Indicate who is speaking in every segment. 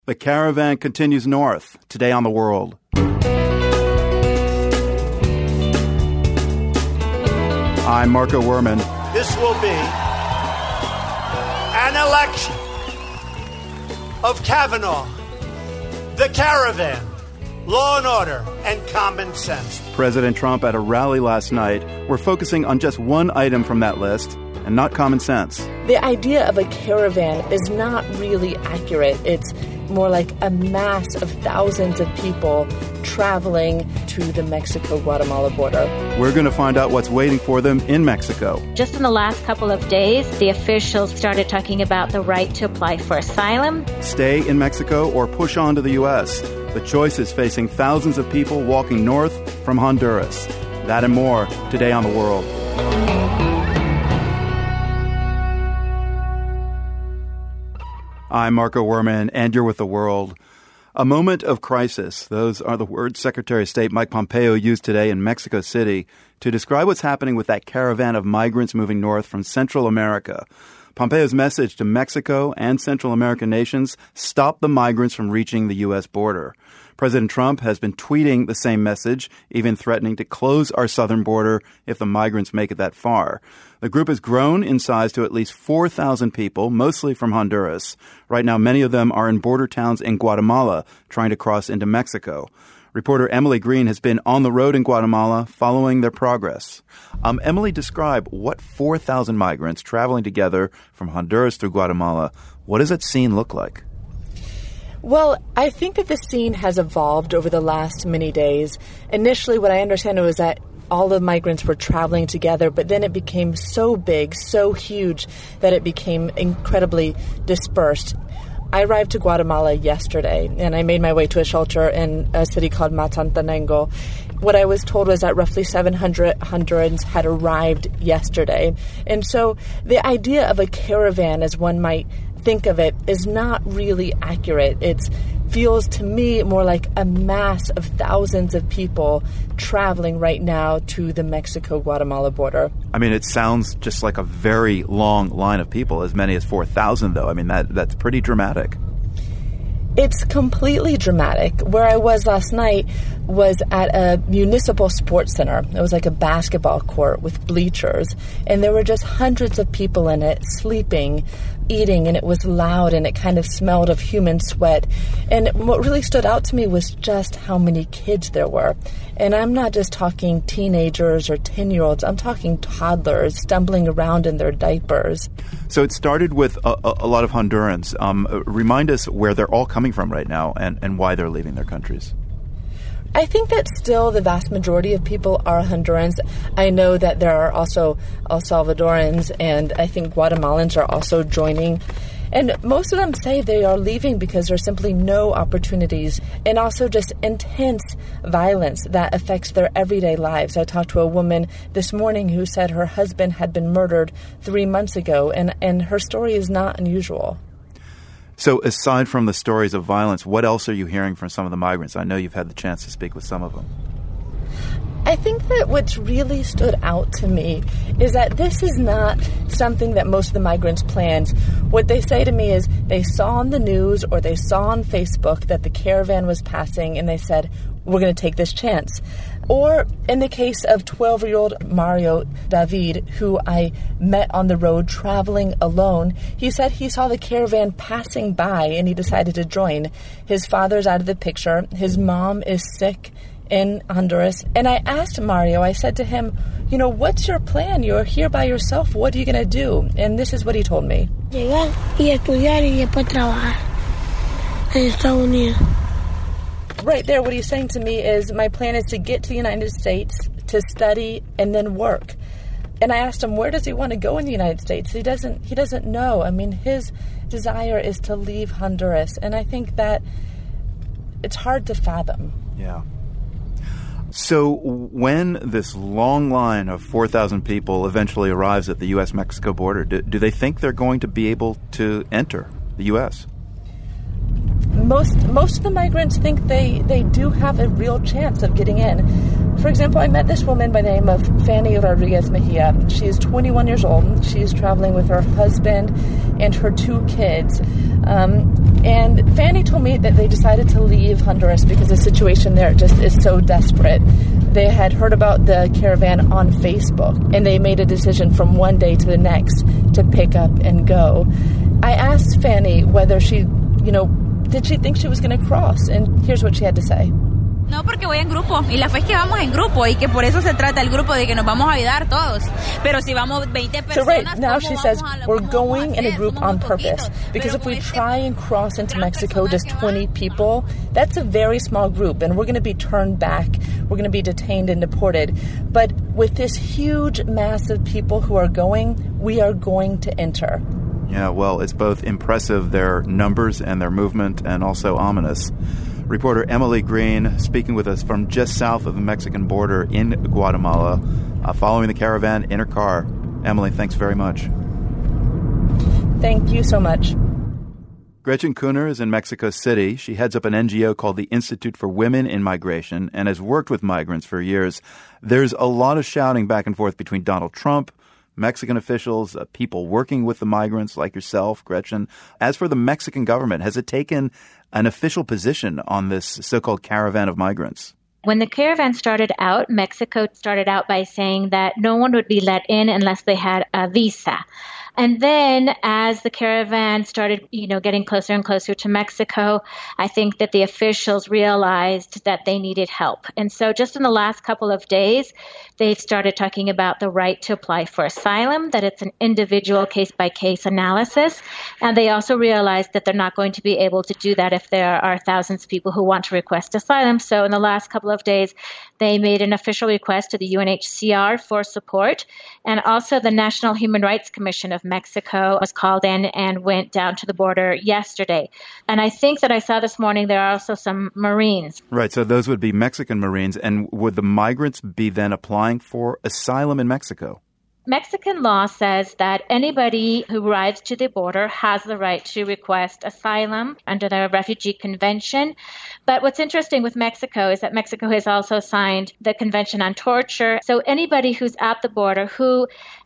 Speaker 1: The caravan continues north. Today on The World. I'm Marco Werman.
Speaker 2: This will be an election of Kavanaugh, the caravan, law and order, and common sense.
Speaker 1: President Trump at a rally last night. We're focusing on just one item from that list, and not common sense.
Speaker 3: The idea of a caravan is not really accurate. It's more like a mass of thousands of people traveling to the Mexico-Guatemala border.
Speaker 1: We're going to find out what's waiting for them in Mexico.
Speaker 4: Just in the last couple of days, the officials started talking about the right to apply for asylum.
Speaker 1: Stay in Mexico or push on to the U.S. The choice is facing thousands of people walking north from Honduras. That and more today on The World. I'm Marco Werman, and you're with The World. A moment of crisis. Those are the words Secretary of State Mike Pompeo used today in Mexico City to describe what's happening with that caravan of migrants moving north from Central America. Pompeo's message to Mexico and Central American nations: stop the migrants from reaching the U.S. border. President Trump has been tweeting the same message, even threatening to close our southern border if the migrants make it that far. The group has grown in size to at least 4,000 people, mostly from Honduras. Right now, many of them are in border towns in Guatemala, trying to cross into Mexico. Reporter Emily Green has been on the road in Guatemala following their progress. Emily, describe what 4,000 migrants traveling together from Honduras through Guatemala, what does that scene look like?
Speaker 3: Well, I think that the scene has evolved over the last many days. Initially, what I understand was that all the migrants were traveling together, but then it became so big, so huge, that it became incredibly dispersed. I arrived to Guatemala yesterday, and I made my way to a shelter in a city called Mazatenango. What I was told was that roughly 700 Hondurans had arrived yesterday. And so the idea of a caravan, as one might think of it, is not really accurate. It feels to me more like a mass of thousands of people traveling right now to the Mexico-Guatemala border.
Speaker 1: I mean, it sounds just like a very long line of people, as many as 4,000, though. I mean, that's pretty dramatic.
Speaker 3: It's completely dramatic. Where I was last night was at a municipal sports center. It was like a basketball court with bleachers, and there were just hundreds of people in it sleeping, eating, and it was loud, and it kind of smelled of human sweat. And what really stood out to me was just how many kids there were. And I'm not just talking teenagers or 10-year-olds. I'm talking toddlers stumbling around in their diapers.
Speaker 1: So it started with a lot of Hondurans. Remind us where they're all coming from right now and why they're leaving their countries.
Speaker 3: I think that still the vast majority of people are Hondurans. I know that there are also El Salvadorans, and I think Guatemalans are also joining. And most of them say they are leaving because there's simply no opportunities, and also just intense violence that affects their everyday lives. I talked to a woman this morning who said her husband had been murdered 3 months ago, and her story is not unusual.
Speaker 1: So aside from the stories of violence, what else are you hearing from some of the migrants? I know you've had the chance to speak with some of them.
Speaker 3: I think that what's really stood out to me is that this is not something that most of the migrants planned. What they say to me is they saw on the news or they saw on Facebook that the caravan was passing, and they said, we're going to take this chance. Or in the case of 12-year-old Mario David, who I met on the road traveling alone, he said he saw the caravan passing by and he decided to join. His father's out of the picture. His mom is sick in Honduras. And I asked Mario, I said to him, what's your plan? You're here by yourself. What are you going to do? And this is what he told me.
Speaker 5: Llegar y estudiar y después trabajar en Estados Unidos.
Speaker 3: Right there, what he's saying to me is, my plan is to get to the United States, to study, and then work. And I asked him, where does he want to go in the United States? He doesn't know. I mean, his desire is to leave Honduras. And I think that it's hard to fathom.
Speaker 1: Yeah. So when this long line of 4,000 people eventually arrives at the U.S.-Mexico border, do they think they're going to be able to enter the U.S.?
Speaker 3: Most of the migrants think they do have a real chance of getting in. For example, I met this woman by the name of Fanny Rodriguez Mejia. She is 21 years old. She is traveling with her husband and her 2 kids. And Fanny told me that they decided to leave Honduras because the situation there just is so desperate. They had heard about the caravan on Facebook, and they made a decision from one day to the next to pick up and go. I asked Fanny whether she, did she think she was going to cross? And here's what she had to say.
Speaker 6: No, porque voy en grupo, y la fe es que vamos en grupo, y que por eso se trata el grupo, de que nos vamos a ayudar todos. Pero si vamos 20 personas,
Speaker 3: so right now she says we're going in a group on purpose, because if we try and cross into Mexico, just 20 people, that's a very small group, and we're going to be turned back. We're going to be detained and deported. But with this huge mass of people who are going, we are going to enter.
Speaker 1: Yeah, well, it's both impressive, their numbers and their movement, and also ominous. Reporter Emily Green speaking with us from just south of the Mexican border in Guatemala, following the caravan in her car. Emily, thanks very much.
Speaker 3: Thank you so much.
Speaker 1: Gretchen Kuhner is in Mexico City. She heads up an NGO called the Institute for Women in Migration and has worked with migrants for years. There's a lot of shouting back and forth between Donald Trump, Mexican officials, people working with the migrants like yourself, Gretchen. As for the Mexican government, has it taken an official position on this so-called caravan of migrants?
Speaker 4: When the caravan started out, Mexico started out by saying that no one would be let in unless they had a visa. And then as the caravan started, getting closer and closer to Mexico, I think that the officials realized that they needed help. And so just in the last couple of days, they've started talking about the right to apply for asylum, that it's an individual case-by-case analysis. And they also realized that they're not going to be able to do that if there are thousands of people who want to request asylum. So in the last couple of days, they made an official request to the UNHCR for support. And also the National Human Rights Commission of Mexico was called in and went down to the border yesterday. And I think that I saw this morning there are also some Marines.
Speaker 1: Right, so those would be Mexican Marines. And would the migrants be then applying for asylum in Mexico?
Speaker 4: Mexican law says that anybody who arrives to the border has the right to request asylum under the Refugee Convention. But what's interesting with Mexico is that Mexico has also signed the Convention on Torture. So anybody who's at the border who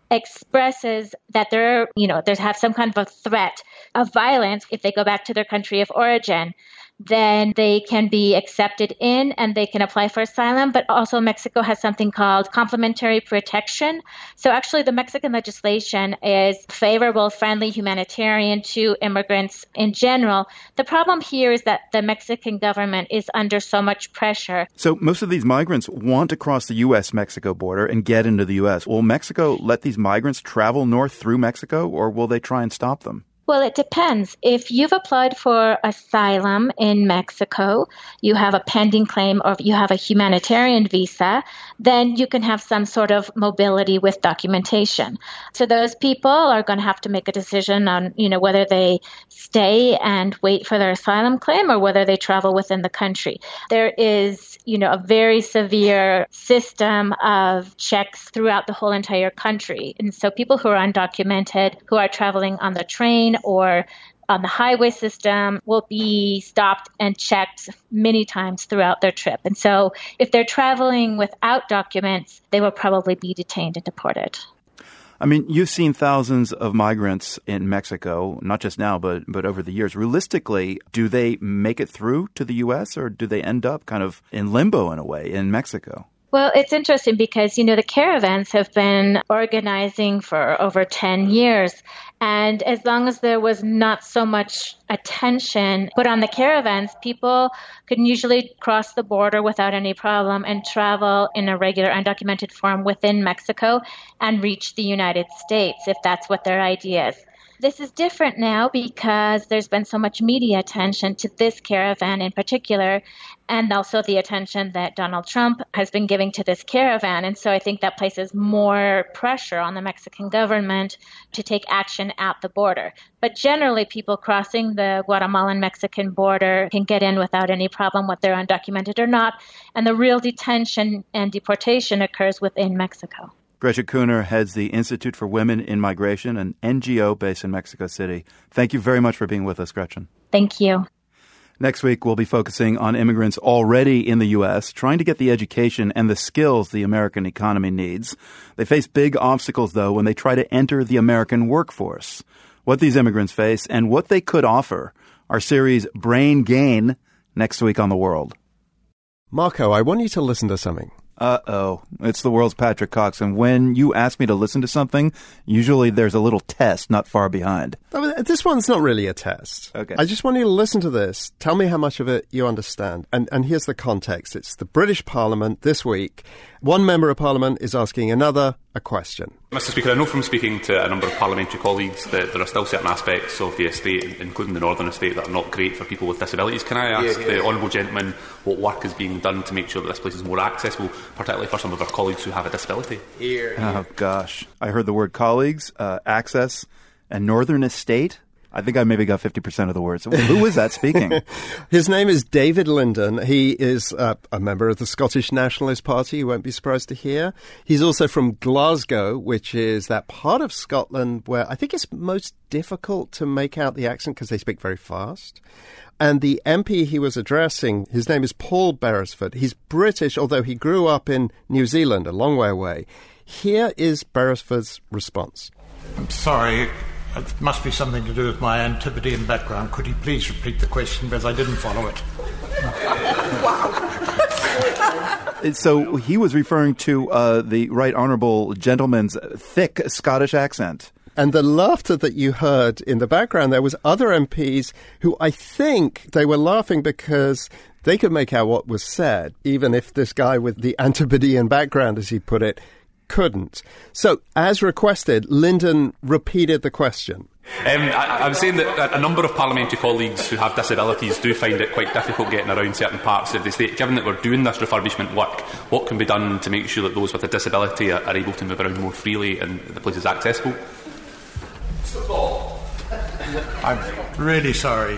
Speaker 4: expresses that they have some kind of a threat of violence if they go back to their country of origin, then they can be accepted in and they can apply for asylum. But also Mexico has something called complementary protection. So actually the Mexican legislation is favorable, friendly, humanitarian to immigrants in general. The problem here is that the Mexican government is under so much pressure.
Speaker 1: So most of these migrants want to cross the U.S.-Mexico border and get into the U.S. Will Mexico let these migrants travel north through Mexico, or will they try and stop them?
Speaker 4: Well, it depends. If you've applied for asylum in Mexico, you have a pending claim, or you have a humanitarian visa, then you can have some sort of mobility with documentation. So those people are going to have to make a decision on, whether they stay and wait for their asylum claim or whether they travel within the country. There is, a very severe system of checks throughout the whole entire country. And so people who are undocumented, who are traveling on the train or on the highway system will be stopped and checked many times throughout their trip. And so if they're traveling without documents, they will probably be detained and deported.
Speaker 1: I mean, you've seen thousands of migrants in Mexico, not just now, but over the years. Realistically, do they make it through to the U.S. or do they end up kind of in limbo in a way in Mexico?
Speaker 4: Well, it's interesting because, the caravans have been organizing for over 10 years. And as long as there was not so much attention put on the caravans, people could usually cross the border without any problem and travel in a regular undocumented form within Mexico and reach the United States if that's what their idea is. This is different now because there's been so much media attention to this caravan in particular, and also the attention that Donald Trump has been giving to this caravan. And so I think that places more pressure on the Mexican government to take action at the border. But generally, people crossing the Guatemalan-Mexican border can get in without any problem, whether they're undocumented or not. And the real detention and deportation occurs within Mexico.
Speaker 1: Gretchen Kuhner heads the Institute for Women in Migration, an NGO based in Mexico City. Thank you very much for being with us, Gretchen.
Speaker 4: Thank you.
Speaker 1: Next week, we'll be focusing on immigrants already in the U.S., trying to get the education and the skills the American economy needs. They face big obstacles, though, when they try to enter the American workforce. What these immigrants face and what they could offer Our series Brain Gain next week on The World.
Speaker 7: Marco, I want you to listen to something.
Speaker 1: Uh-oh. It's The World's Patrick Cox. And when you ask me to listen to something, usually there's a little test not far behind.
Speaker 7: This one's not really a test.
Speaker 1: Okay.
Speaker 7: I just want you to listen to this. Tell me how much of it you understand. And here's the context. It's the British Parliament this week. One member of Parliament is asking another a question.
Speaker 8: Mr. Speaker, I know from speaking to a number of parliamentary colleagues that there are still certain aspects of the estate, including the Northern Estate, that are not great for people with disabilities. Can I ask the Honourable Gentleman what work is being done to make sure that this place is more accessible, particularly for some of our colleagues who have a disability?
Speaker 1: Oh, gosh. I heard the word colleagues, access, and Northern Estate. I think I maybe got 50% of the words. Who was that speaking?
Speaker 7: His name is David Linden. He is a member of the Scottish Nationalist Party, you won't be surprised to hear. He's also from Glasgow, which is that part of Scotland where I think it's most difficult to make out the accent because they speak very fast. And the MP he was addressing, his name is Paul Beresford. He's British, although he grew up in New Zealand, a long way away. Here is Beresford's response.
Speaker 9: I'm sorry. It must be something to do with my Antipodean background. Could you please repeat the question, because I didn't follow it.
Speaker 1: Wow. So he was referring to the Right Honourable Gentleman's thick Scottish accent.
Speaker 7: And the laughter that you heard in the background, there was other MPs who I think they were laughing because they could make out what was said, even if this guy with the Antipodean background, as he put it, couldn't. So, as requested, Linden repeated the question.
Speaker 8: I was saying that a number of parliamentary colleagues who have disabilities do find it quite difficult getting around certain parts of the estate. Given that we're doing this refurbishment work, what can be done to make sure that those with a disability are able to move around more freely and the place is accessible?
Speaker 9: I'm really sorry.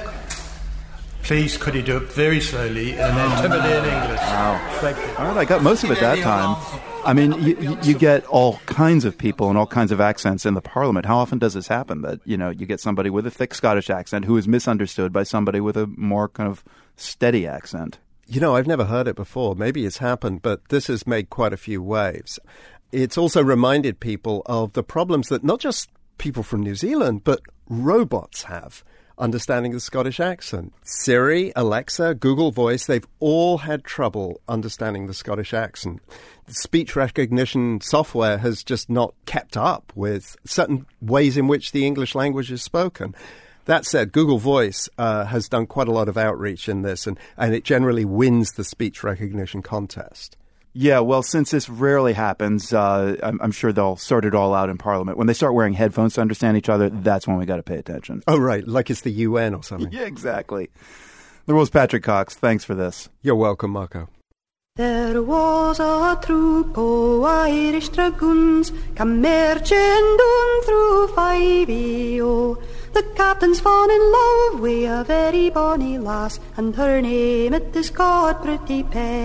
Speaker 9: Please, could you do it very slowly in Antipodean English?
Speaker 1: Wow.
Speaker 9: Thank you.
Speaker 1: All right, I got most of it that time. I mean, you get all kinds of people and all kinds of accents in the Parliament. How often does this happen that, you get somebody with a thick Scottish accent who is misunderstood by somebody with a more kind of steady accent?
Speaker 7: I've never heard it before. Maybe it's happened, but this has made quite a few waves. It's also reminded people of the problems that not just people from New Zealand, but robots have understanding the Scottish accent. Siri, Alexa, Google Voice, they've all had trouble understanding the Scottish accent. The speech recognition software has just not kept up with certain ways in which the English language is spoken. That said, Google Voice has done quite a lot of outreach in this, and it generally wins the speech recognition contest.
Speaker 1: Yeah, well, since this rarely happens, I'm sure they'll sort it all out in Parliament. When they start wearing headphones to understand each other, that's when we got to pay attention.
Speaker 7: Oh, right, like it's the UN or something.
Speaker 1: Yeah, exactly. The World's Patrick Cox. Thanks for this.
Speaker 7: You're welcome, Marco.
Speaker 10: There was a troop o' Irish dragoons come marching down through Fivey-O. The captain's fallen in love wi' a very bonny lass, and her name it is called Pretty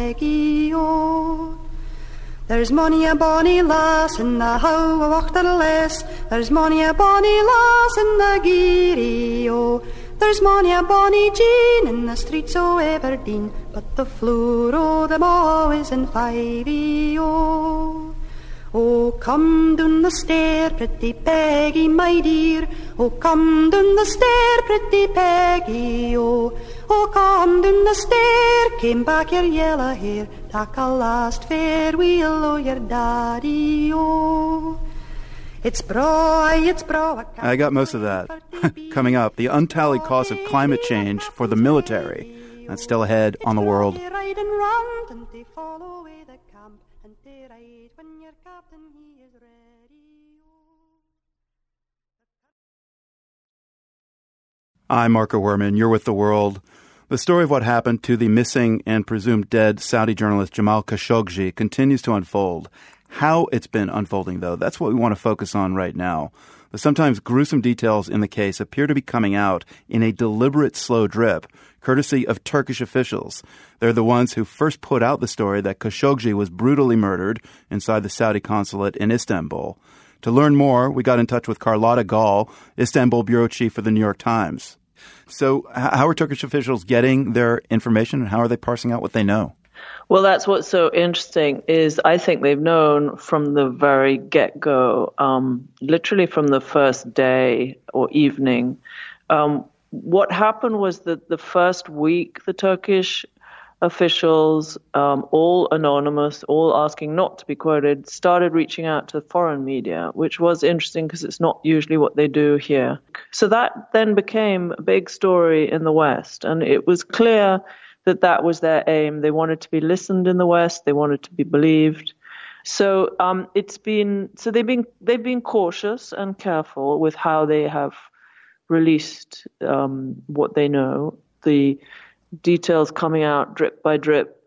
Speaker 10: Peggy-O. There's mony a bonny lass in the how of Auchterless, there's mony a bonny lass in the Geary-O. There's mony a bonny Jean in the streets o' Aberdeen, but the floor o' them all is in Fivey-O. Oh, come down the stair, pretty Peggy, my dear. Oh, come down the stair, pretty Peggy, oh. Oh, come down the stair, came back your yellow hair. Take a last farewell o' your daddy, oh. It's braw.
Speaker 1: I got most of that. Coming up, the untallied cost of climate change for the military. That's still ahead on The World. I'm Marco Werman. You're with The World. The story of what happened to the missing and presumed dead Saudi journalist Jamal Khashoggi continues to unfold. How it's been unfolding, though, that's what we want to focus on right now. The sometimes gruesome details in the case appear to be coming out in a deliberate slow drip, courtesy of Turkish officials. They're the ones who first put out the story that Khashoggi was brutally murdered inside the Saudi consulate in Istanbul. To learn more, we got in touch with Carlotta Gall, Istanbul bureau chief for the New York Times. So how are Turkish officials getting their information, and how are they parsing out what they know?
Speaker 11: Well, that's what's so interesting is I think they've known from the very get-go, literally from the first day or evening, what happened was that the first week, the Turkish officials, all anonymous, all asking not to be quoted, started reaching out to foreign media, which was interesting because it's not usually what they do here. So that then became a big story in the West, and it was clear that that was their aim. They wanted to be listened in the West. They wanted to be believed. So they've been cautious and careful with how they have released what they know. The details coming out drip by drip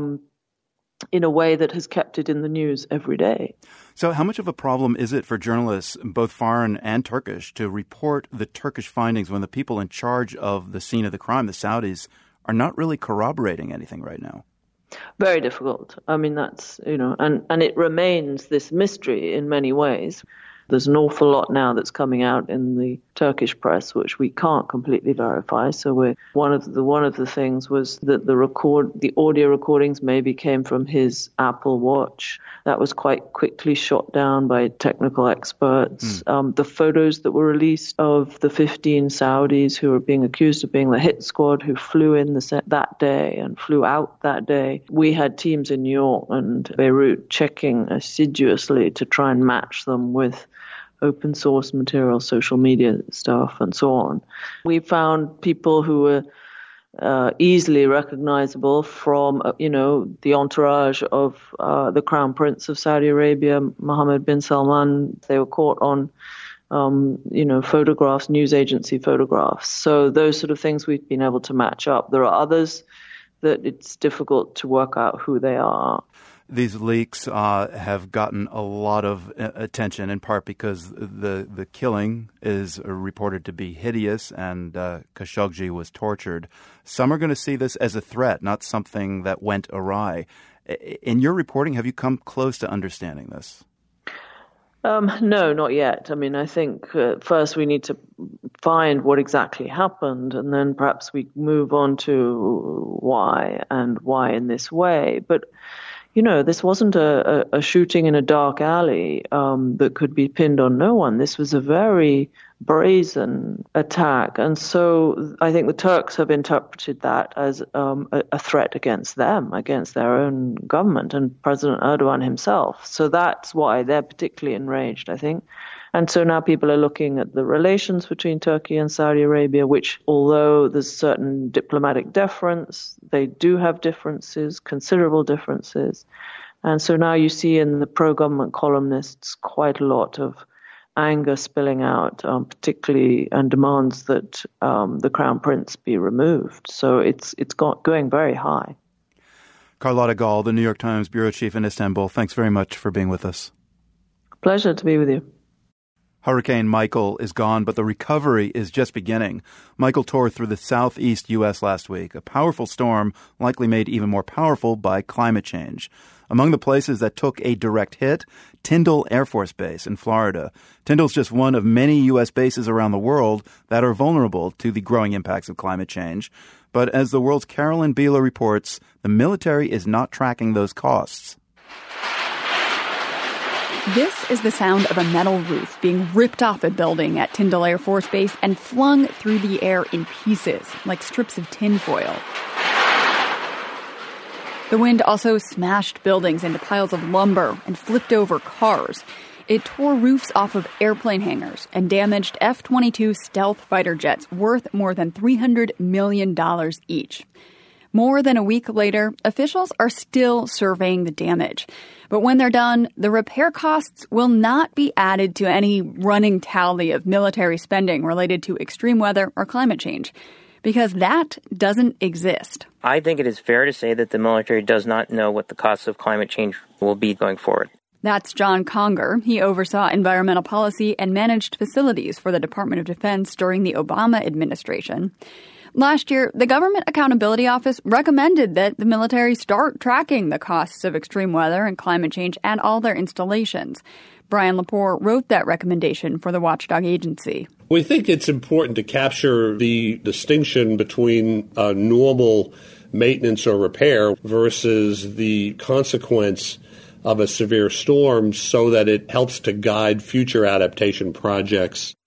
Speaker 11: in a way that has kept it in the news every day.
Speaker 1: So how much of a problem is it for journalists, both foreign and Turkish, to report the Turkish findings when the people in charge of the scene of the crime, the Saudis, are not really corroborating anything right now?
Speaker 11: Very difficult. I mean, that's, and it remains this mystery in many ways. There's an awful lot now that's coming out in the Turkish press, which we can't completely verify. So one of the things was that the audio recordings maybe came from his Apple Watch. That was quite quickly shot down by technical experts. The photos that were released of the 15 Saudis who were being accused of being the hit squad who flew in that day and flew out that day. We had teams in New York and Beirut checking assiduously to try and match them with open source material, social media stuff, and so on. We found people who were easily recognizable from, the entourage of the Crown Prince of Saudi Arabia, Mohammed bin Salman. They were caught on, photographs, news agency photographs. So those sort of things we've been able to match up. There are others that it's difficult to work out who they are.
Speaker 1: These leaks have gotten a lot of attention, in part because the killing is reported to be hideous and Khashoggi was tortured. Some are going to see this as a threat, not something that went awry. In your reporting, have you come close to understanding this?
Speaker 11: No, not yet. I mean, I think first we need to find what exactly happened, and then perhaps we move on to why in this way. But this wasn't a shooting in a dark alley that could be pinned on no one. This was a very brazen attack. And so I think the Turks have interpreted that as a threat against them, against their own government and President Erdogan himself. So that's why they're particularly enraged, I think. And so now people are looking at the relations between Turkey and Saudi Arabia, which, although there's certain diplomatic deference, they do have differences, considerable differences. And so now you see in the pro-government columnists quite a lot of anger spilling out, particularly, and demands that the Crown Prince be removed. So it's going very high.
Speaker 1: Carlotta Gall, the New York Times bureau chief in Istanbul, thanks very much for being with us.
Speaker 11: Pleasure to be with you.
Speaker 1: Hurricane Michael is gone, but the recovery is just beginning. Michael tore through the southeast U.S. last week, a powerful storm likely made even more powerful by climate change. Among the places that took a direct hit, Tyndall Air Force Base in Florida. Tyndall's just one of many U.S. bases around the world that are vulnerable to the growing impacts of climate change. But as the world's Carolyn Beeler reports, the military is not tracking those costs.
Speaker 12: This is the sound of a metal roof being ripped off a building at Tyndall Air Force Base and flung through the air in pieces, like strips of tinfoil. The wind also smashed buildings into piles of lumber and flipped over cars. It tore roofs off of airplane hangars and damaged F-22 stealth fighter jets worth more than $300 million each. More than a week later, officials are still surveying the damage. But when they're done, the repair costs will not be added to any running tally of military spending related to extreme weather or climate change, because that doesn't exist.
Speaker 13: I think it is fair to say that the military does not know what the costs of climate change will be going forward.
Speaker 12: That's John Conger. He oversaw environmental policy and managed facilities for the Department of Defense during the Obama administration. Last year, the Government Accountability Office recommended that the military start tracking the costs of extreme weather and climate change at all their installations. Brian Lepore wrote that recommendation for the watchdog agency.
Speaker 14: We think it's important to capture the distinction between normal maintenance or repair versus the consequence of a severe storm so that it helps to guide future adaptation projects.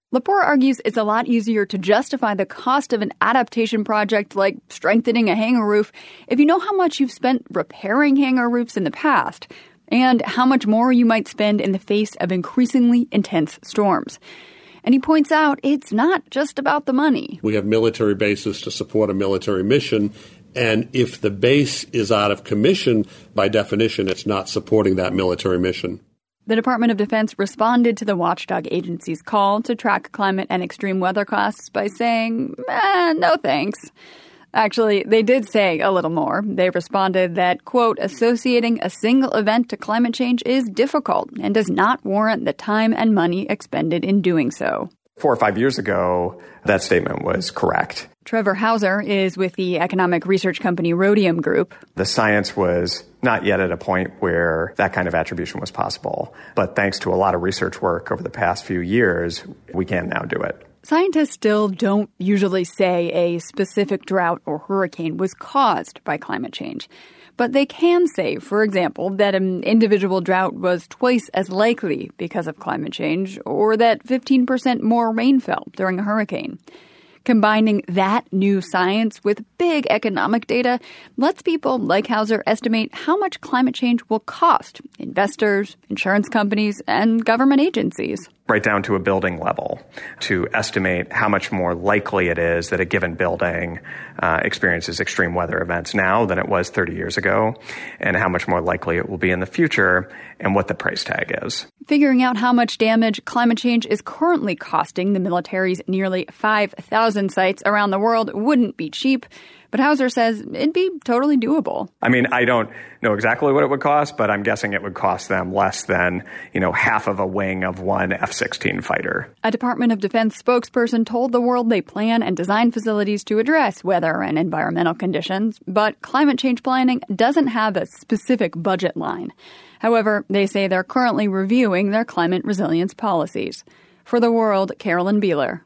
Speaker 12: Lepore argues it's a lot easier to justify the cost of an adaptation project like strengthening a hangar roof if you know how much you've spent repairing hangar roofs in the past and how much more you might spend in the face of increasingly intense storms. And he points out it's not just about the money.
Speaker 14: We have military bases to support a military mission, and if the base is out of commission, by definition, it's not supporting that military mission.
Speaker 12: The Department of Defense responded to the watchdog agency's call to track climate and extreme weather costs by saying, no thanks. Actually, they did say a little more. They responded that, quote, associating a single event to climate change is difficult and does not warrant the time and money expended in doing so.
Speaker 15: 4 or 5 years ago, that statement was correct.
Speaker 12: Trevor Hauser is with the economic research company Rhodium Group.
Speaker 15: The science was not yet at a point where that kind of attribution was possible. But thanks to a lot of research work over the past few years, we can now do it.
Speaker 12: Scientists still don't usually say a specific drought or hurricane was caused by climate change. But they can say, for example, that an individual drought was twice as likely because of climate change, or that 15% more rain fell during a hurricane. Combining that new science with big economic data lets people like Hauser estimate how much climate change will cost investors, insurance companies, and government agencies.
Speaker 15: Right down to a building level to estimate how much more likely it is that a given building experiences extreme weather events now than it was 30 years ago, and how much more likely it will be in the future, and what the price tag is.
Speaker 12: Figuring out how much damage climate change is currently costing the military's nearly 5,000 sites around the world wouldn't be cheap, but Hauser says it'd be totally doable.
Speaker 15: I mean, I don't know exactly what it would cost, but I'm guessing it would cost them less than, half of a wing of one F-16 fighter.
Speaker 12: A Department of Defense spokesperson told the world they plan and design facilities to address weather and environmental conditions, but climate change planning doesn't have a specific budget line. However, they say they're currently reviewing their climate resilience policies. For The World, Carolyn Beeler.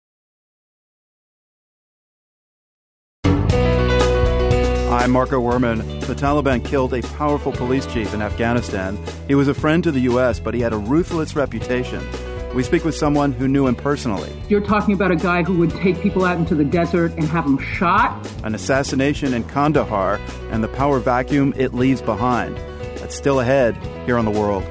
Speaker 1: I'm Marco Werman. The Taliban killed a powerful police chief in Afghanistan. He was a friend to the U.S., but he had a ruthless reputation. We speak with someone who knew him personally.
Speaker 16: You're talking about a guy who would take people out into the desert and have them shot?
Speaker 1: An assassination in Kandahar and the power vacuum it leaves behind. That's still ahead here on The World.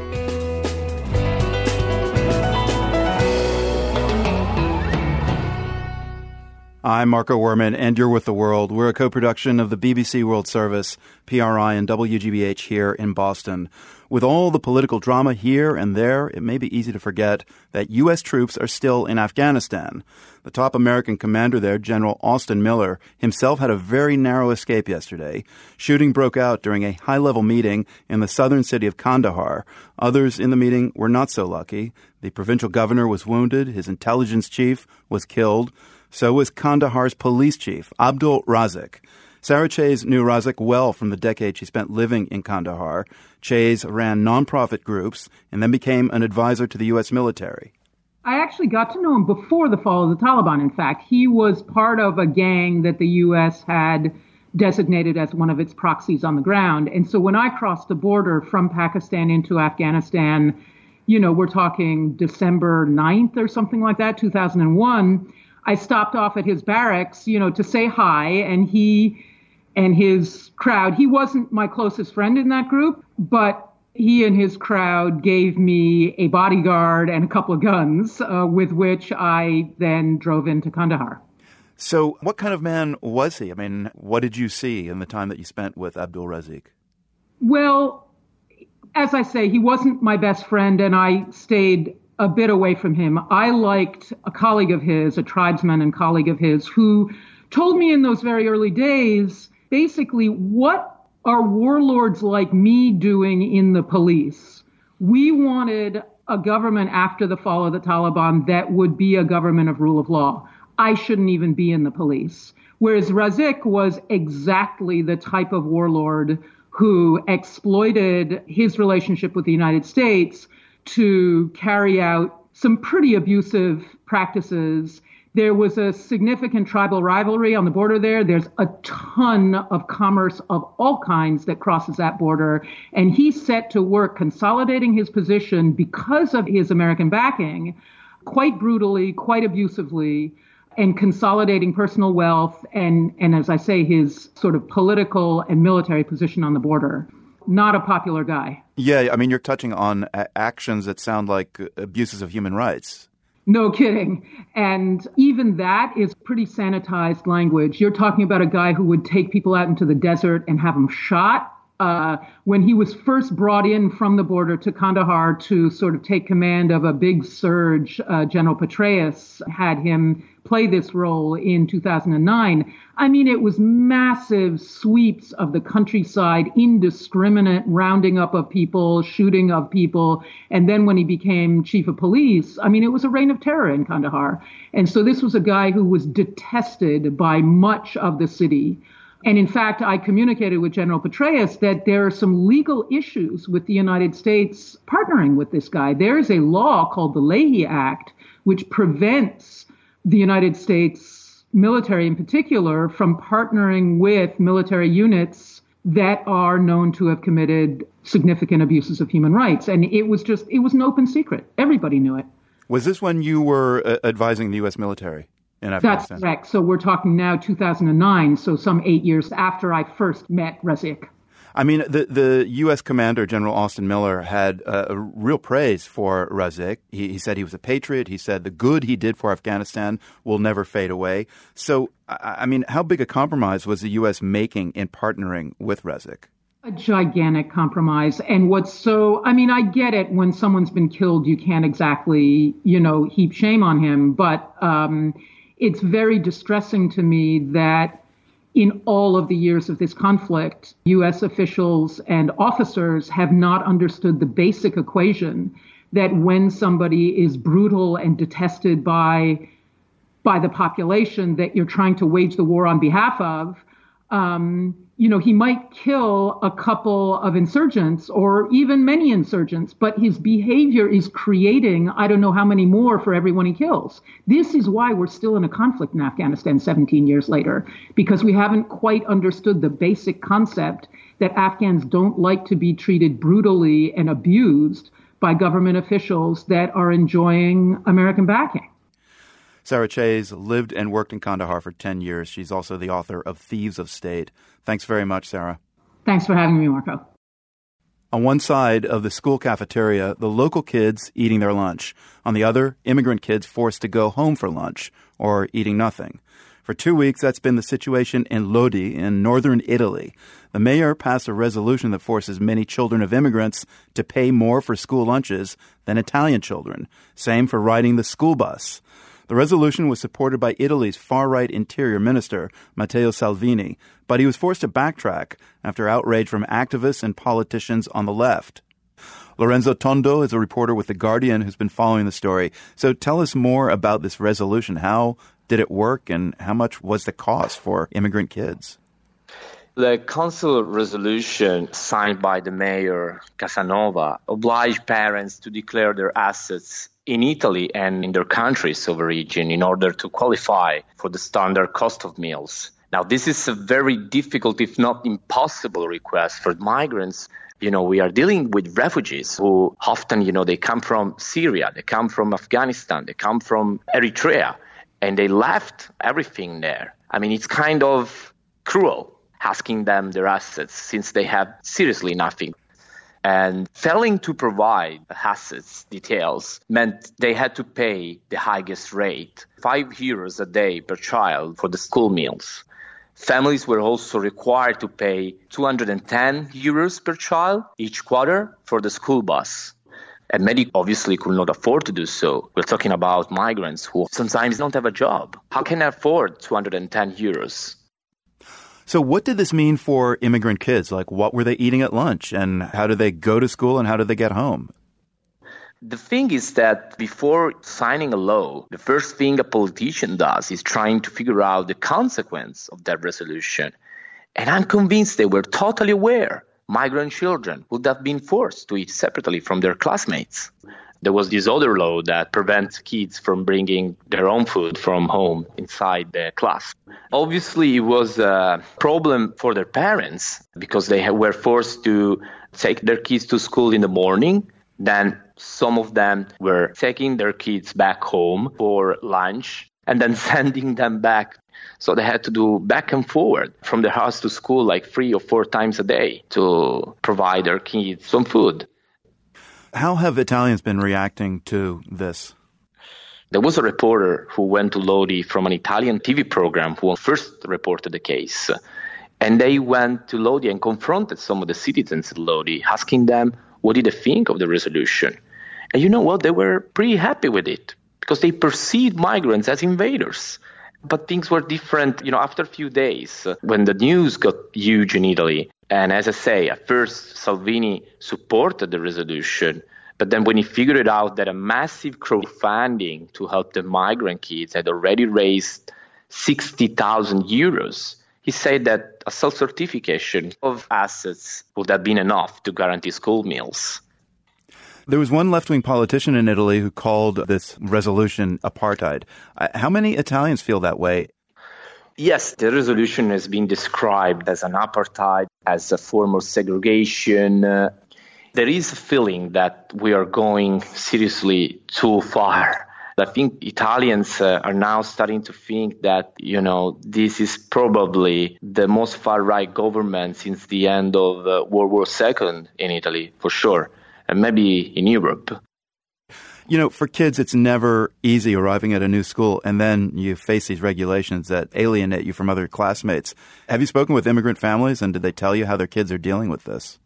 Speaker 1: I'm Marco Werman, and you're with The World. We're a co-production of the BBC World Service, PRI, and WGBH here in Boston. With all the political drama here and there, it may be easy to forget that U.S. troops are still in Afghanistan. The top American commander there, General Austin Miller, himself had a very narrow escape yesterday. Shooting broke out during a high-level meeting in the southern city of Kandahar. Others in the meeting were not so lucky. The provincial governor was wounded. His intelligence chief was killed. So was Kandahar's police chief, Abdul Razik. Sarah Chayes knew Razik well from the decade she spent living in Kandahar. Chayes ran nonprofit groups and then became an advisor to the U.S. military.
Speaker 16: I actually got to know him before the fall of the Taliban. In fact, he was part of a gang that the U.S. had designated as one of its proxies on the ground. And so when I crossed the border from Pakistan into Afghanistan, we're talking December 9th or something like that, 2001, I stopped off at his barracks, to say hi, and he and his crowd, he wasn't my closest friend in that group, but he and his crowd gave me a bodyguard and a couple of guns, with which I then drove into Kandahar.
Speaker 1: So what kind of man was he? I mean, what did you see in the time that you spent with Abdul Razik?
Speaker 16: Well, as I say, he wasn't my best friend, and I stayed a bit away from him. I liked a colleague of his, a tribesman and colleague of his, who told me in those very early days, basically, what are warlords like me doing in the police? We wanted a government after the fall of the Taliban that would be a government of rule of law. I shouldn't even be in the police. Whereas Razik was exactly the type of warlord who exploited his relationship with the United States to carry out some pretty abusive practices. There was a significant tribal rivalry on the border there. There's a ton of commerce of all kinds that crosses that border. And he set to work consolidating his position because of his American backing quite brutally, quite abusively, and consolidating personal wealth and as I say, his sort of political and military position on the border. Not a popular guy.
Speaker 1: Yeah, I mean, you're touching on actions that sound like abuses of human rights.
Speaker 16: No kidding. And even that is pretty sanitized language. You're talking about a guy who would take people out into the desert and have them shot. When he was first brought in from the border to Kandahar to sort of take command of a big surge, General Petraeus had him play this role in 2009. I mean, it was massive sweeps of the countryside, indiscriminate rounding up of people, shooting of people. And then when he became chief of police, I mean, it was a reign of terror in Kandahar. And so this was a guy who was detested by much of the city. And in fact, I communicated with General Petraeus that there are some legal issues with the United States partnering with this guy. There is a law called the Leahy Act, which prevents the United States military in particular from partnering with military units that are known to have committed significant abuses of human rights. And it was an open secret. Everybody knew it.
Speaker 1: Was this when you were advising the U.S. military in Afghanistan?
Speaker 16: That's correct. So we're talking now 2009, so some 8 years after I first met Razik.
Speaker 1: I mean, the U.S. commander, General Austin Miller, had a real praise for Razik. He said he was a patriot. He said the good he did for Afghanistan will never fade away. So, I mean, how big a compromise was the U.S. making in partnering with Razik?
Speaker 16: A gigantic compromise. And I get it. When someone's been killed, you can't exactly, heap shame on him. But it's very distressing to me that in all of the years of this conflict, U.S. officials and officers have not understood the basic equation that when somebody is brutal and detested by the population that you're trying to wage the war on behalf of, he might kill a couple of insurgents or even many insurgents, but his behavior is creating I don't know how many more for everyone he kills. This is why we're still in a conflict in Afghanistan 17 years later, because we haven't quite understood the basic concept that Afghans don't like to be treated brutally and abused by government officials that are enjoying American backing.
Speaker 1: Sarah Chayes lived and worked in Kandahar for 10 years. She's also the author of Thieves of State. Thanks very much, Sarah.
Speaker 16: Thanks for having me, Marco.
Speaker 1: On one side of the school cafeteria, the local kids eating their lunch. On the other, immigrant kids forced to go home for lunch or eating nothing. For 2 weeks, that's been the situation in Lodi in northern Italy. The mayor passed a resolution that forces many children of immigrants to pay more for school lunches than Italian children. Same for riding the school bus. The resolution was supported by Italy's far-right interior minister, Matteo Salvini, but he was forced to backtrack after outrage from activists and politicians on the left. Lorenzo Tondo is a reporter with The Guardian who's been following the story. So tell us more about this resolution. How did it work, and how much was the cost for immigrant kids?
Speaker 17: The council resolution signed by the mayor, Casanova, obliged parents to declare their assets in Italy and in their countries of origin in order to qualify for the standard cost of meals. Now, this is a very difficult, if not impossible, request for migrants. We are dealing with refugees who often, they come from Syria, they come from Afghanistan, they come from Eritrea, and they left everything there. I mean, it's kind of cruel asking them their assets since they have seriously nothing. And failing to provide assets details meant they had to pay the highest rate, €5 a day per child for the school meals. Families were also required to pay €210 per child each quarter for the school bus. And many obviously could not afford to do so. We're talking about migrants who sometimes don't have a job. How can they afford €210?
Speaker 1: So what did this mean for immigrant kids? Like, what were they eating at lunch, and how did they go to school, and how did they get home?
Speaker 17: The thing is that before signing a law, the first thing a politician does is trying to figure out the consequence of that resolution. And I'm convinced they were totally aware migrant children would have been forced to eat separately from their classmates. There was this other law that prevents kids from bringing their own food from home inside the class. Obviously, it was a problem for their parents because they were forced to take their kids to school in the morning, then Some of them were taking their kids back home for lunch and then sending them back. So they had to do back and forward from their house to school like 3 or 4 times a day to provide their kids some food.
Speaker 1: How have Italians been reacting to this?
Speaker 17: There was a reporter who went to Lodi from an Italian TV program who first reported the case. And they went to Lodi and confronted some of the citizens in Lodi, asking them what did they think of the resolution. And you know what? They were pretty happy with it because they perceived migrants as invaders. But things were different, after a few days when the news got huge in Italy. And as I say, at first Salvini supported the resolution. But then when he figured out that a massive crowdfunding to help the migrant kids had already raised 60,000 euros, he said that a self-certification of assets would have been enough to guarantee school meals.
Speaker 1: There was one left-wing politician in Italy who called this resolution apartheid. How many Italians feel that way?
Speaker 17: Yes, the resolution has been described as an apartheid, as a form of segregation. There is a feeling that we are going seriously too far. I think Italians are now starting to think that, this is probably the most far-right government since the end of World War II in Italy, for sure, and maybe in Europe.
Speaker 1: For kids, it's never easy arriving at a new school, and then you face these regulations that alienate you from other classmates. Have you spoken with immigrant families, and did they tell you how their kids are dealing with this?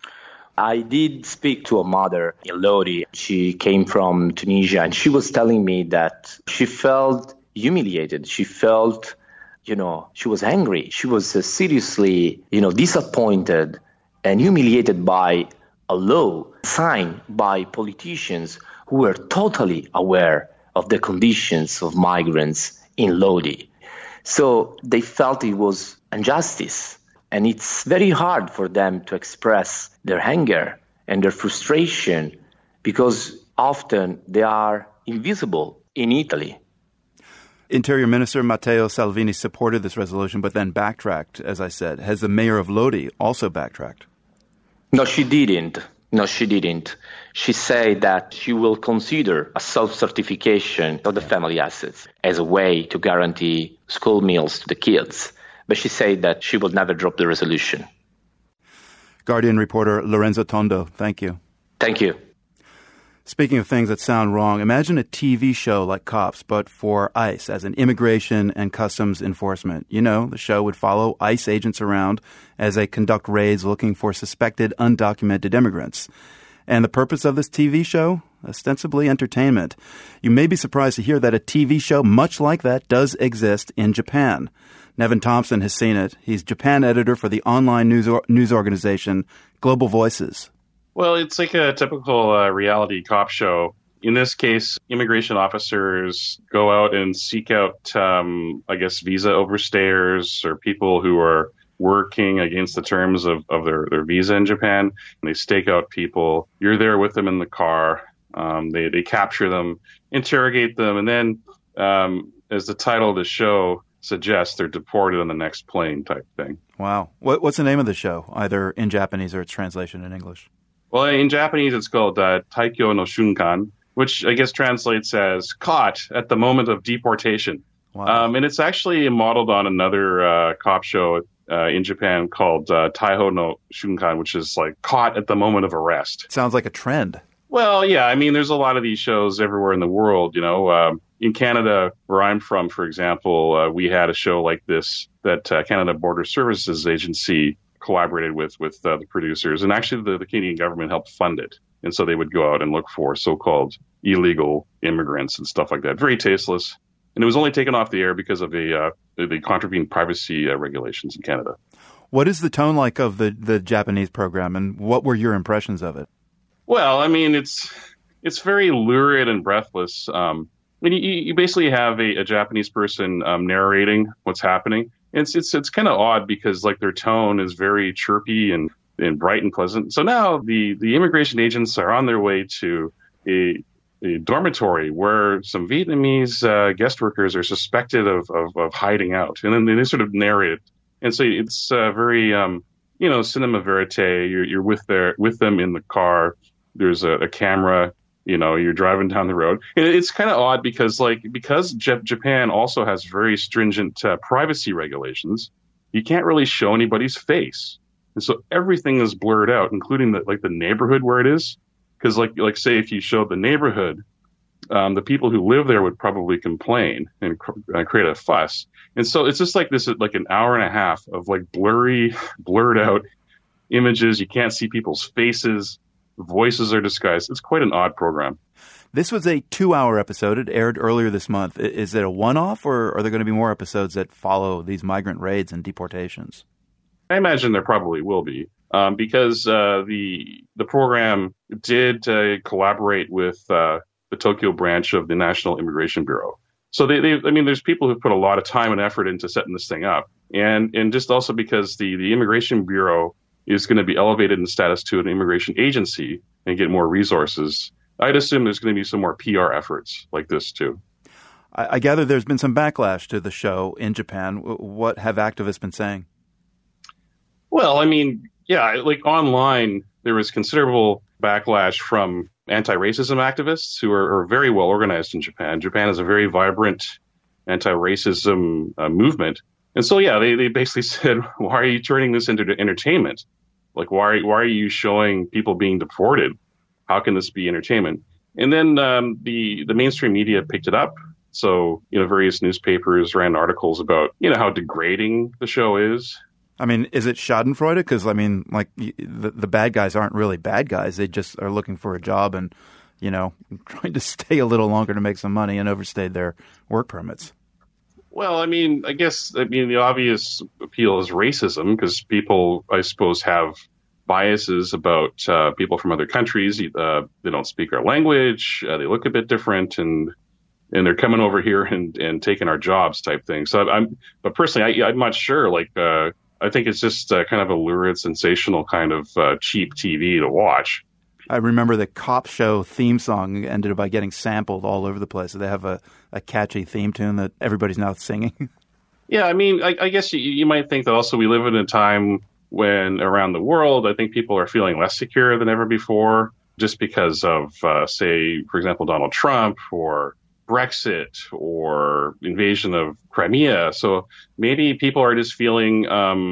Speaker 17: I did speak to a mother in Lodi. She came from Tunisia, and she was telling me that she felt humiliated. She felt, she was angry. She was seriously, disappointed and humiliated by a law signed by politicians who were totally aware of the conditions of migrants in Lodi. So they felt it was injustice. And it's very hard for them to express their anger and their frustration because often they are invisible in Italy.
Speaker 1: Interior Minister Matteo Salvini supported this resolution but then backtracked, as I said. Has the mayor of Lodi also backtracked?
Speaker 17: No, she didn't. She said that she will consider a self-certification of the family assets as a way to guarantee school meals to the kids. But she said that she will never drop the resolution.
Speaker 1: Guardian reporter Lorenzo Tondo, thank you.
Speaker 17: Thank you.
Speaker 1: Speaking of things that sound wrong, imagine a TV show like Cops, but for ICE, as an immigration and customs enforcement. The show would follow ICE agents around as they conduct raids looking for suspected undocumented immigrants. And the purpose of this TV show? Ostensibly entertainment. You may be surprised to hear that a TV show much like that does exist in Japan. Nevin Thompson has seen it. He's Japan editor for the online news organization Global Voices.
Speaker 18: Well, it's like a typical reality cop show. In this case, immigration officers go out and seek out, visa overstayers or people who are working against the terms of their visa in Japan. And they stake out people. You're there with them in the car. They capture them, interrogate them, and then, as the title of the show suggests, they're deported on the next plane type thing.
Speaker 1: Wow. What's the name of the show, either in Japanese or its translation in English?
Speaker 18: Well, in Japanese, it's called Taikyo no Shunkan, which I guess translates as caught at the moment of deportation.
Speaker 1: Wow.
Speaker 18: And it's actually modeled on another cop show in Japan called Taiho no Shunkan, which is like caught at the moment of arrest.
Speaker 1: Sounds like a trend.
Speaker 18: Well, yeah, I mean, there's a lot of these shows everywhere in the world, In Canada, where I'm from, for example, we had a show like this that Canada Border Services Agency collaborated with the producers. And actually, the Canadian government helped fund it. And so they would go out and look for so-called illegal immigrants and stuff like that. Very tasteless. And it was only taken off the air because of the contravened privacy regulations in Canada.
Speaker 1: What is the tone like of the Japanese program, and what were your impressions of it?
Speaker 18: Well, I mean, it's very lurid and breathless. You basically have a Japanese person narrating what's happening. It's kind of odd because like their tone is very chirpy and bright and pleasant. So now the immigration agents are on their way to a dormitory where some Vietnamese guest workers are suspected of hiding out, and then they sort of narrate it. And so it's very cinema verite. You're with them in the car. There's a camera You're driving down the road. It's kind of odd because Japan also has very stringent privacy regulations. You can't really show anybody's face. And so everything is blurred out, including the neighborhood where it is. Because say if you showed the neighborhood, the people who live there would probably complain and create a fuss. And so it's just this an hour and a half of blurred out images. You can't see people's faces. Voices are disguised. It's quite an odd program.
Speaker 1: This was a 2-hour episode. It aired earlier this month. Is it a one-off, or are there going to be more episodes that follow these migrant raids and deportations?
Speaker 18: I imagine there probably will be, because the program did collaborate with the Tokyo branch of the National Immigration Bureau. So there's people who put a lot of time and effort into setting this thing up, and just also because the Immigration Bureau is going to be elevated in status to an immigration agency and get more resources. I'd assume there's going to be some more PR efforts like this too.
Speaker 1: I gather there's been some backlash to the show in Japan. What have activists been saying?
Speaker 18: Well, online, there was considerable backlash from anti-racism activists who are very well organized in Japan. Japan is a very vibrant anti-racism movement. And so, they basically said, why are you turning this into entertainment? Why are you showing people being deported? How can this be entertainment? And then the mainstream media picked it up. So, various newspapers ran articles about, how degrading the show is.
Speaker 1: I mean, is it schadenfreude? Because, the bad guys aren't really bad guys. They just are looking for a job and, trying to stay a little longer to make some money and overstayed their work permits.
Speaker 18: Well, I guess the obvious appeal is racism, because people, I suppose, have biases about people from other countries. They don't speak our language. They look a bit different, and they're coming over here and taking our jobs type thing. So but personally, I'm not sure. I think it's just kind of a lurid, sensational kind of cheap TV to watch.
Speaker 1: I remember the Cop Show theme song ended up by getting sampled all over the place. So they have a catchy theme tune that everybody's now singing.
Speaker 18: Yeah, I guess you might think that also we live in a time when around the world, I think people are feeling less secure than ever before, just because of, say, for example, Donald Trump or Brexit or invasion of Crimea. So maybe people are just feeling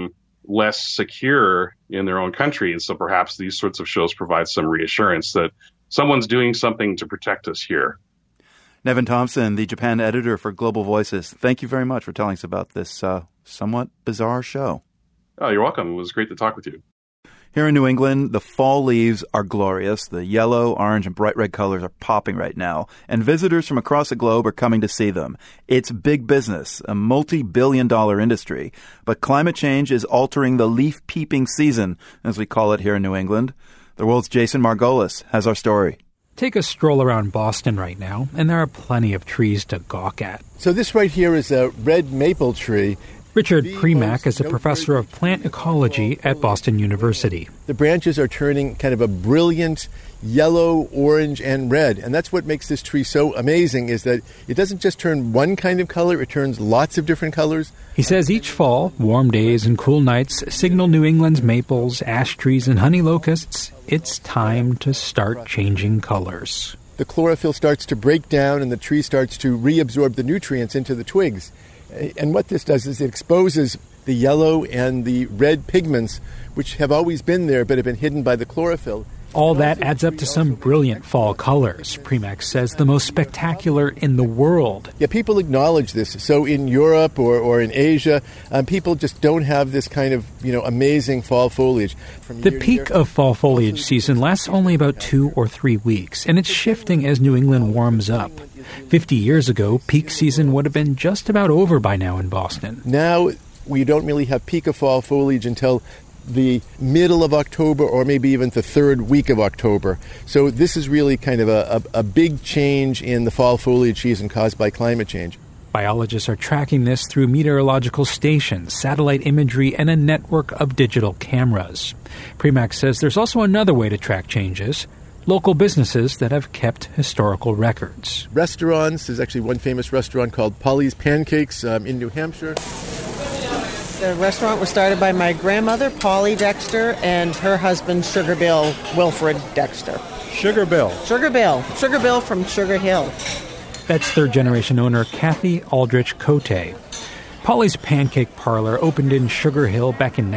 Speaker 18: less secure in their own country. And so perhaps these sorts of shows provide some reassurance that someone's doing something to protect us here.
Speaker 1: Nevin Thompson, the Japan editor for Global Voices, thank you very much for telling us about this somewhat bizarre show.
Speaker 18: Oh, you're welcome. It was great to talk with you.
Speaker 1: Here in New England, the fall leaves are glorious. The yellow, orange, and bright red colors are popping right now, and visitors from across the globe are coming to see them. It's big business, a multi-billion-dollar industry, but climate change is altering the leaf-peeping season, as we call it here in New England. The World's Jason Margolis has our story.
Speaker 19: Take a stroll around Boston right now, and there are plenty of trees to gawk at.
Speaker 20: So this right here is a red maple tree.
Speaker 19: Richard Premack is a professor of plant ecology at Boston University.
Speaker 20: The branches are turning kind of a brilliant yellow, orange, and red. And that's what makes this tree so amazing, is that it doesn't just turn one kind of color, it turns lots of different colors.
Speaker 19: He says each fall, warm days and cool nights signal New England's maples, ash trees, and honey locusts. It's time to start changing colors.
Speaker 20: The chlorophyll starts to break down and the tree starts to reabsorb the nutrients into the twigs. And what this does is it exposes the yellow and the red pigments, which have always been there but have been hidden by the chlorophyll.
Speaker 19: All that adds up to some brilliant fall colors. Premack says the most spectacular in the world.
Speaker 20: Yeah, people acknowledge this. So in Europe or in Asia, people just don't have this kind of, amazing fall foliage.
Speaker 19: The peak of fall foliage season lasts only about 2 or 3 weeks, and it's shifting as New England warms up. 50 years ago, peak season would have been just about over by now in Boston.
Speaker 20: Now we don't really have peak of fall foliage until the middle of October or maybe even the third week of October. So this is really kind of a big change in the fall foliage season caused by climate change.
Speaker 19: Biologists are tracking this through meteorological stations, satellite imagery, and a network of digital cameras. Premack says there's also another way to track changes: local businesses that have kept historical records.
Speaker 20: Restaurants. There's actually one famous restaurant called Polly's Pancakes in New Hampshire.
Speaker 21: The restaurant was started by my grandmother, Polly Dexter, and her husband, Sugar Bill Wilfred Dexter.
Speaker 2: Sugar Bill.
Speaker 21: Sugar Bill. Sugar Bill from Sugar Hill.
Speaker 19: That's third-generation owner Kathy Aldrich Cote. Polly's Pancake Parlor opened in Sugar Hill back in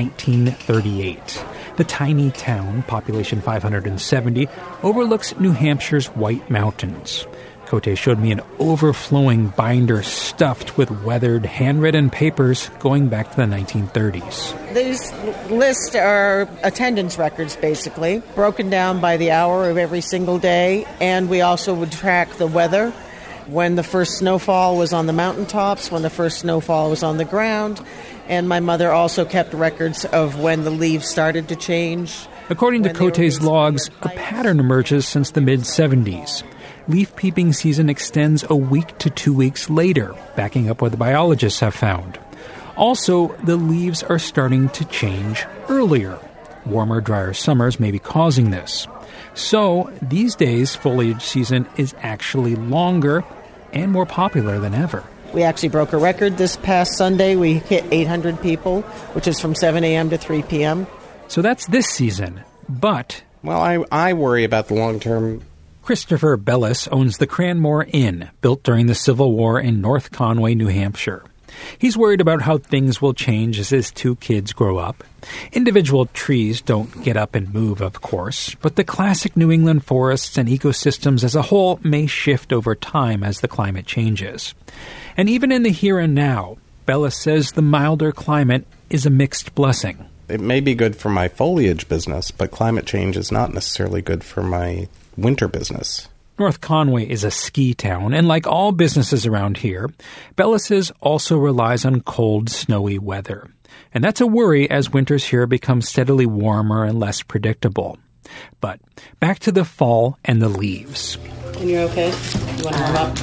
Speaker 19: 1938. The tiny town, population 570, overlooks New Hampshire's White Mountains. Cote showed me an overflowing binder stuffed with weathered, handwritten papers going back to the 1930s.
Speaker 21: These lists are attendance records, basically, broken down by the hour of every single day, and we also would track the weather, when the first snowfall was on the mountaintops, when the first snowfall was on the ground, and my mother also kept records of when the leaves started to change.
Speaker 19: According to Cote's logs, a pattern emerges since the mid-70s. Leaf peeping season extends a week to 2 weeks later, backing up what the biologists have found. Also, the leaves are starting to change earlier. Warmer, drier summers may be causing this. So, these days, foliage season is actually longer and more popular than ever.
Speaker 21: We actually broke a record this past Sunday. We hit 800 people, which is from 7 a.m. to 3 p.m.
Speaker 19: So that's this season, but...
Speaker 2: Well, I worry about the long-term...
Speaker 19: Christopher Bellis owns the Cranmore Inn, built during the Civil War in North Conway, New Hampshire. He's worried about how things will change as his 2 kids grow up. Individual trees don't get up and move, of course, but the classic New England forests and ecosystems as a whole may shift over time as the climate changes. And even in the here and now, Bellis says the milder climate is a mixed blessing.
Speaker 2: It may be good for my foliage business, but climate change is not necessarily good for my winter business.
Speaker 19: North Conway is a ski town, and like all businesses around here, Bellis's also relies on cold, snowy weather. And that's a worry as winters here become steadily warmer and less predictable. But back to the fall and the leaves.
Speaker 22: And you're okay? You want to warm up?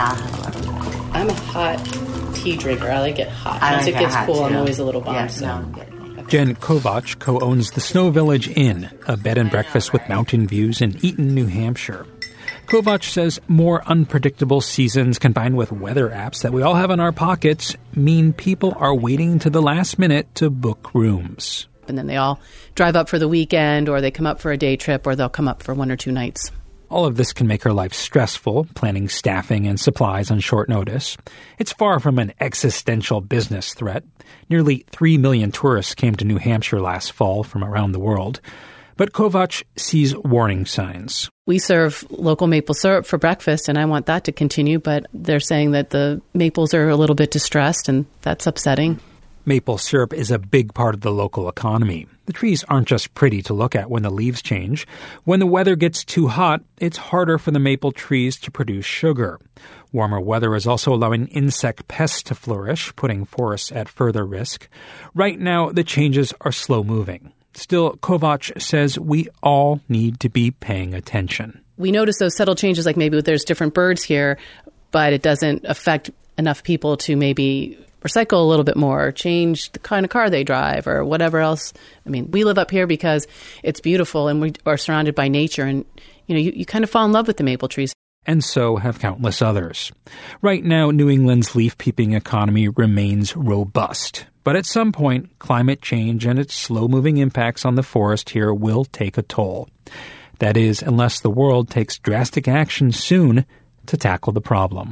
Speaker 23: Yeah.
Speaker 22: I'm a hot tea drinker. I like it hot.
Speaker 23: I
Speaker 22: Once
Speaker 23: like
Speaker 22: it gets
Speaker 23: hot
Speaker 22: cool,
Speaker 23: too.
Speaker 22: I'm always a little bummed.
Speaker 23: Yes,
Speaker 22: so.
Speaker 23: no.
Speaker 19: Jen Kovach co-owns the Snow Village Inn, a bed and breakfast with mountain views in Eaton, New Hampshire. Kovach says more unpredictable seasons combined with weather apps that we all have in our pockets mean people are waiting to the last minute to book rooms.
Speaker 22: And then they all drive up for the weekend, or they come up for a day trip, or they'll come up for 1 or 2 nights.
Speaker 19: All of this can make her life stressful, planning staffing and supplies on short notice. It's far from an existential business threat. Nearly 3 million tourists came to New Hampshire last fall from around the world. But Kovach sees warning signs.
Speaker 22: We serve local maple syrup for breakfast, and I want that to continue, but they're saying that the maples are a little bit distressed, and that's upsetting.
Speaker 19: Maple syrup is a big part of the local economy. The trees aren't just pretty to look at when the leaves change. When the weather gets too hot, it's harder for the maple trees to produce sugar. Warmer weather is also allowing insect pests to flourish, putting forests at further risk. Right now, the changes are slow-moving. Still, Kovach says we all need to be paying attention.
Speaker 22: We notice those subtle changes, like maybe there's different birds here, but it doesn't affect enough people to maybe recycle a little bit more, or change the kind of car they drive, or whatever else. I mean, we live up here because it's beautiful and we are surrounded by nature, and you kind of fall in love with the maple trees.
Speaker 19: And so have countless others. Right now, New England's leaf-peeping economy remains robust. But at some point, climate change and its slow-moving impacts on the forest here will take a toll. That is, unless the world takes drastic action soon to tackle the problem.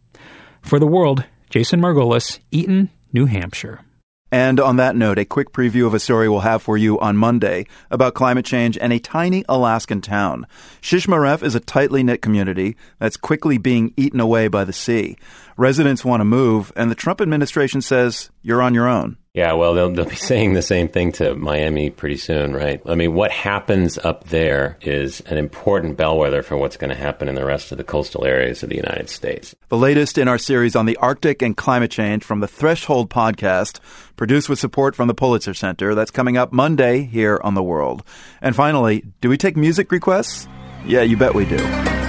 Speaker 19: For The World, Jason Margolis, Eaton, New Hampshire.
Speaker 1: And on that note, a quick preview of a story we'll have for you on Monday about climate change and a tiny Alaskan town. Shishmaref is a tightly knit community that's quickly being eaten away by the sea. Residents want to move, and the Trump administration says you're on your own.
Speaker 24: Yeah, well, they'll be saying the same thing to Miami pretty soon, right? I mean, what happens up there is an important bellwether for what's going to happen in the rest of the coastal areas of the United States.
Speaker 1: The latest in our series on the Arctic and climate change from the Threshold podcast, produced with support from the Pulitzer Center. That's coming up Monday here on The World. And finally, do we take music requests? Yeah, you bet we do.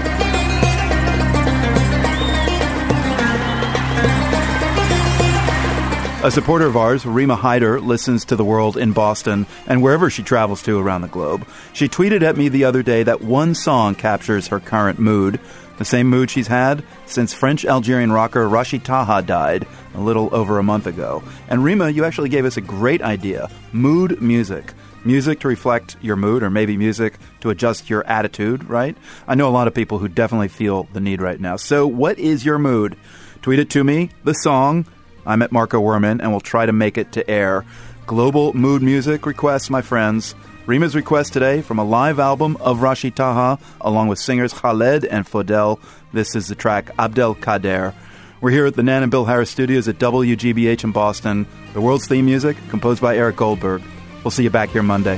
Speaker 1: A supporter of ours, Rima Hyder, listens to The World in Boston and wherever she travels to around the globe. She tweeted at me the other day that one song captures her current mood, the same mood she's had since French-Algerian rocker Rachid Taha died a little over a month ago. And Rima, you actually gave us a great idea, mood music. music to reflect your mood, or maybe music to adjust your attitude, right? I know a lot of people who definitely feel the need right now. So what is your mood? Tweet it to me, the song. I'm at Marco Werman, and we'll try to make it to air. Global mood music requests, my friends. Rima's request today from a live album of Rashid Taha, along with singers Khaled and Fodel. This is the track Abdel Kader. We're here at the Nan and Bill Harris Studios at WGBH in Boston. The world's theme music, composed by Eric Goldberg. We'll see you back here Monday.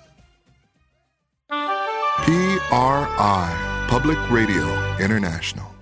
Speaker 3: PRI, Public Radio International.